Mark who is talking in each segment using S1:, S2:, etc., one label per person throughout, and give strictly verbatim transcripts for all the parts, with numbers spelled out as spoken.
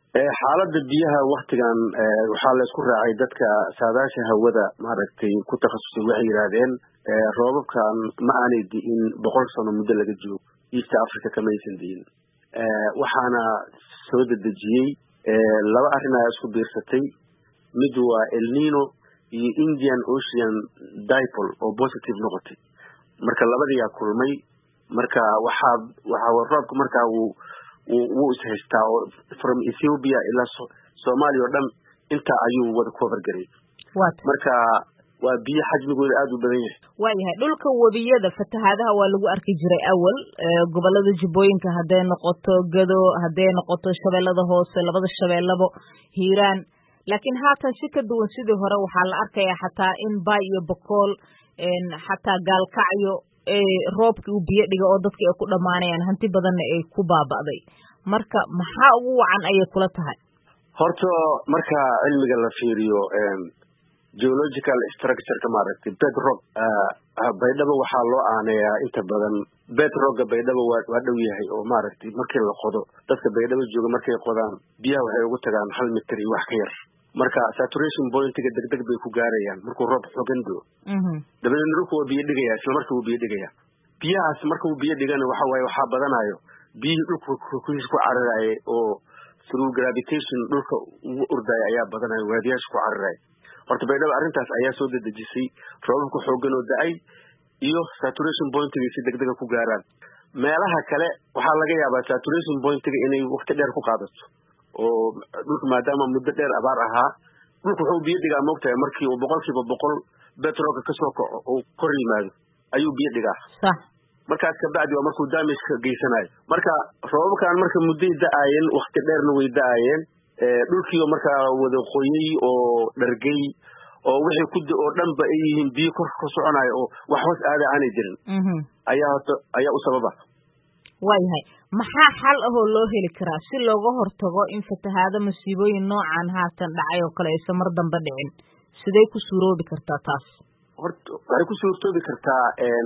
S1: xaaladda biyaha waqtigan waxaa la isku raacay dadka saadaasha hawada maaragtay ku takhasusay waxay yiraahdeen roobabkan ma aanay di'in boqol sano muddo laga joogo East Africa kama aysan di'in waxaana soo dedejiyey laba arrin ayaa isku biirsatay mid waa El Nino iyo Indian Ocean Dipole oo positive noqotay marka labadii yaa kulmay marka waxaa waxaa roobku markaa uu uu ishaystaa oo from Ethiopia ila Soomaaliya oo dhan inta ayuu wada cover garay marka waa biyo xajmigooda aad u badan yahay
S2: waayahay dhulka wabiyada fatahaadaha waa lagu arki jiray awal gobolada Jibooyinka haday noqoto Gado haday noqoto shabeellada hoose labada shabeellabo Hiiraan laakiin haatan si ka duwan sidii hore waxaa la arkayaa xataa in Bay iyo Boqol in xataa Gaalkacyo ee roobkii uu biyo dhiga oo dadka ay ku dhamaanayaan hanti badan ay ku baaba'day marka maxaa ugu wacan ay kula tahay
S1: horto marka cilmiga la fiiriyo geological structure ka maaragtay bedrock baydhabo waxaa loo aaneeyaa inta badan bedrock baydhabo waa dhow yahay oo maaragtay markii la qodo dadka baydhabo jooga markay qodaan biyaha waxay ugu tagaan hal mitir iyo wax ka yar marka saturation point-ga degdeg bay ku gaarayaan markuu roob xooggan doo dabadeedna dhulku waa biyo dhigaya isla markii uu biyo dhigaya biyahaas marka uu biyo dhigana waxa waaye waxaa badanayo biyihii dhulku ku cararaya oo through gravitation dhulka ugu ordaya ayaa badanayo waadiyaasha ku cararaya horta baydhabo arrintaas ayaa soo dedejisay roobabku xooggan oo da'ay iyo saturation point-ga si degdega ku gaaraan meelaha kale waxaa laga yaabaa saturation point-ga inay waqti dheer ku qaadato oo dhulku maadaama muddo dheer abaar ahaa dhulku wuxuu biyo dhigaa moogtahay markii uu boqolkiiba boqol betroolka ka soo kaco oo kor yimaado ayuu biyo dhigaa
S2: sax
S1: markaas ka bacdi waa markuu damage ka geysanayo marka roobabkan marka mudday da'ayeen waqti dheerna way da'ayeen dhulkii marka wada qoyay oo dhargay oo wixii ku oo dhanba ay yihiin biyo kor ka soconayo oo wax hoos aada aanay jirin ayaa ayaa u sababa
S2: waayahay maxaa xal ah oo loo heli karaa si looga hortago in fatahaado masiibooyin noocan haatan dhacay oo kale aysan mar dambe dhicin sidee ku suuroobi kartaa taas
S1: horta waxay ku suurtoobi kartaa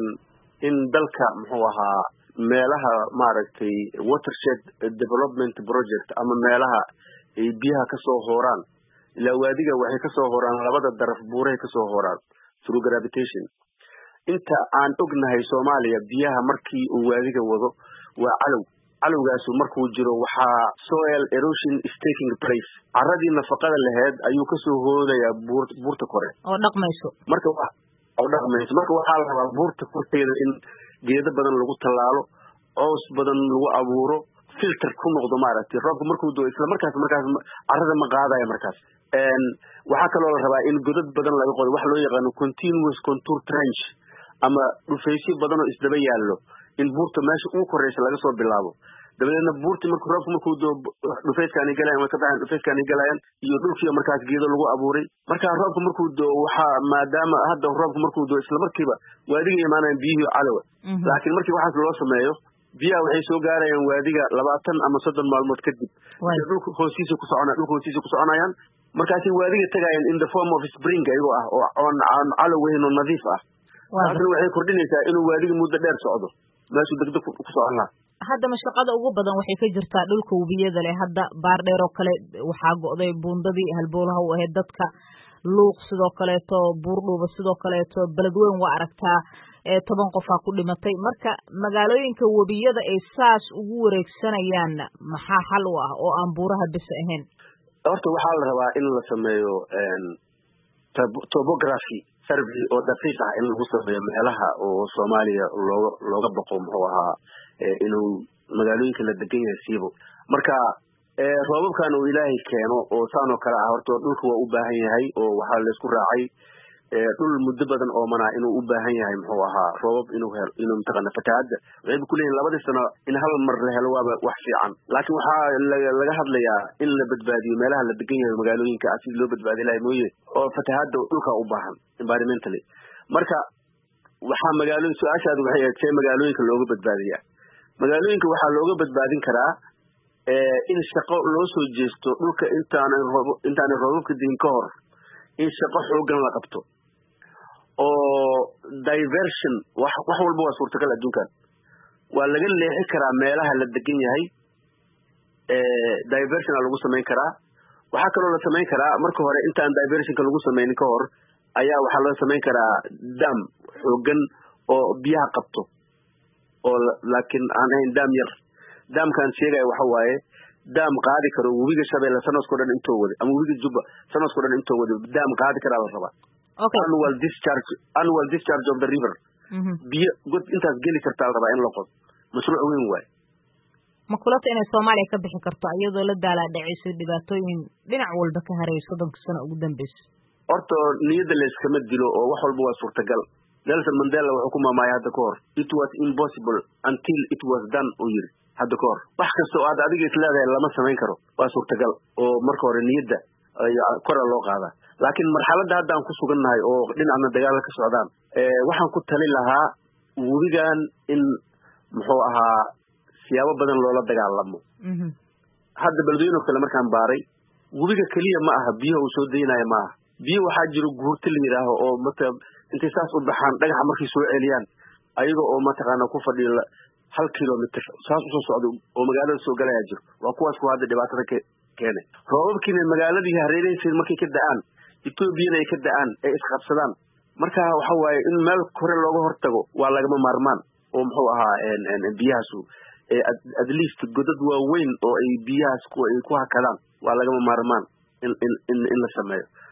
S1: in dalka muxuu ahaa meelaha maaragtay watershed development project ama meelaha ay biyaha ka soo hooraan ilaa waadiga waxay ka soo hooraan labada daraf buuray ka soo hooraan through gravitation inta aan ognahay Soomaaliya biyaha markii uu waadiga wado waa calow calowgaas markuu jiro waxaa soil erosion is taking place caradii nafaqada lahayd ayuu ka soo hoodayaa buurta kore
S2: oo dhaqmayso
S1: marka oo dhaqmayso marka waxaa la rabaa buurta korteeda in geedo badan lagu tallaalo coos badan lagu abuuro filter ku noqdo maaragtay roobka markuu doo isla markaas markaas carrada ma qaadaya markaas een waxa kale oo la rabaa in godad badan laga qodo wax loo yaqaan continuous contour trench ama dhufaysyo badan oo isdaba yaallo in buurta meesha uu koreysa laga soo bilaabo dabadeedna buurta markuu roobku markuu doo dhufayskani galayaan way ka baxaan dhufayskani galayaan iyo dhulkii markaas geedo lagu abuuray marka roobku markuu doo waxa maadaama hadda roobku markuu doo isla markiiba waadiga imaanayaan biyihii calow laakiin markii waxaas loo sameeyo biyaha waxay soo gaarayaan waadiga labaatan ama soddon maalmood kadib dhulka hoostiisa ku soconayaan dhulka hoostiisa ku soconayaan markaas waadiga tagayaan in the form of spring ayagoo ah oo aan calow weyn oo nadiif ah taasna waxay kordhinaysaa inuu waadiga muddo dheer socdo meeshuu degdeg ku socon lahaa
S2: hadda mashaqada ugu badan waxay ka jirtaa dhulka wabiyada leh hadda baar dheer oo kale waxaa go'day buundadii halboolaha u ahayd dadka luuq sidoo kaleeto buurdhuuba sidoo kaleeto beledweyn waa aragtaa ee toban qofaa ku dhimatay marka magaalooyinka wabiyada ay saas ugu wareegsanayaan maxaa xal u ah oo aan buuraha bis ahayn
S1: horta waxaa la rabaa in la sameeyo topography survey oo daqiiq ah in lagu sameeyo meelaha oo Soomaaliya looga looga baqo muxuu ahaa inuu magaalooyinka la degan yahay siibo marka ee roobabkan uu Ilaahay keeno oo saan oo kala ah horta dhulku waa u baahan yahay oo waxa la isku raacay ee dhul muddo badan oo mana inuu u baahan yahay muxuu ahaa roobab inuu helo inuu mtaqana fatahaada waxay ku leeyihiin labadii sano in hal mar la helo waa wax fiican laakiin waxa laga hadlayaa in la badbaadiyo meelaha la degan yahay magaalooyinka si loo badbaadiyo ilaahay mooyee oo fatahaada dhulka u baahan environmentally marka waxa magaalooyinka su'aashaadu waxay ahayd magaalooyinka looga badbaadiyaa magaalooyinka waxa looga badbaadin karaa ee in shaqo loo soo jeesto dhulka intaan roob intaan roobabka diin ka hor in shaqo xoogan la qabto oo diversion wax wax walba waa suurtagal adduunkan waa laga leexi karaa meelaha la degan yahay diversion lagu samayn karaa waxa kale oo la samayn karaa marka hore intaan diversionka lagu sameeynin ka hor ayaa waxa la samayn karaa dam xooggan oo biyaha qabto oo laakiin aan ahayn dam yar damkan sheegay waxa waaye dam qaadi karo webiga Shabeelle sanadkoo dhan intoo wada ama webiga Juba sanadkoo dhan intoo wada dam qaadi kara la rabaa
S2: okay
S1: annual discharge annual discharge of the river biyo god intaas geli kartaa la rabaa in la qodo mashruuc weyn waay
S2: ma kulata inay Soomaaliya ka bixi karto iyadoo la daala dhacayso dhibaatooyin dhinac walba ka harayso soddonka sano ugu dambeysay
S1: horta niyada la iskama dilo oo wax walba waa suurtagal Nelson Mandela wuxuu ku maamaayay hadda ka hor it was impossible until it was done oo yiri hadda ka hor wax kasta oo aad adiga isleedahay lama samayn karo waa suurtagal oo marka hore niyada kor loo qaada laakiin marxaladda hadda aan ku sugannahay oo dhinacna dagaal ka socdaan ee waxaan ku tali lahaa webigan in muxuu ahaa siyaabo badan loola dagaalamo hadda baldiino kale markaan baaray webiga kaliya ma aha biyo uu soo deynaayo ma aha biyo waxaa jiro guurta la yiraahdo oo mata intay saas u baxaan dhagaxa markay soo celiyaan ayaga oo mataqaana ku fadhiyo hal kilomitir saas u soo socdo oo magaalada soo galaya jiro waa kuwaas ku hadda dhibaatada ka keenay roobabkiina magaaladii hareeraysan markay ka da'aan Ethiopiana ay ka da'aan ay isqabsadaan marka waxa waaye in meel kore looga hortago waa lagama maarmaan oo muxuu ahaa een biyahaasu at least godad waa weyn oo ay biyahaas ku ay ku hakadaan waa lagama maarmaan in in in la sameeyo